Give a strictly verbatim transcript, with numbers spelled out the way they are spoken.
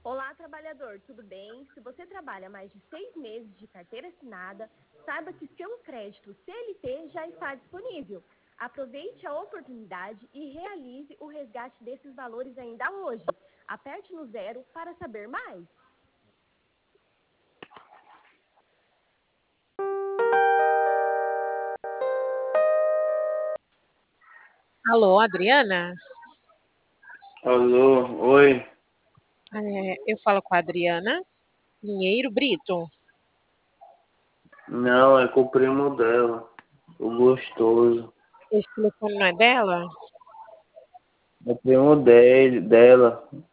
Olá, trabalhador, tudo bem? Se você trabalha mais de seis meses de carteira assinada, saiba que seu crédito C L T já está disponível. Aproveite a oportunidade e realize o resgate desses valores ainda hoje. Aperte no zero para saber mais. Alô, Adriana? Alô, oi. É, eu falo com a Adriana Pinheiro Brito. Não, é com o primo dela, o gostoso. Esse telefone não é dela? É o primo dele, dela.